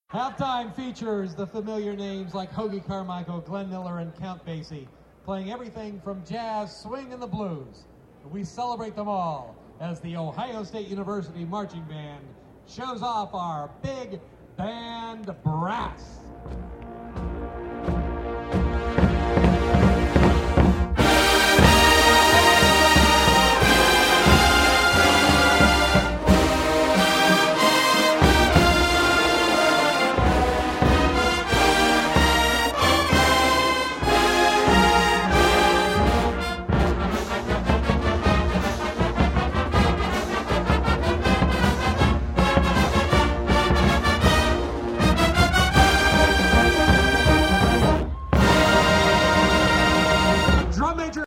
Halftime features the familiar names like Hoagie Carmichael, Glenn Miller, and Count Basie, playing everything from jazz, swing, and the blues. We celebrate them all as the Ohio State University Marching Band shows off our big band brass.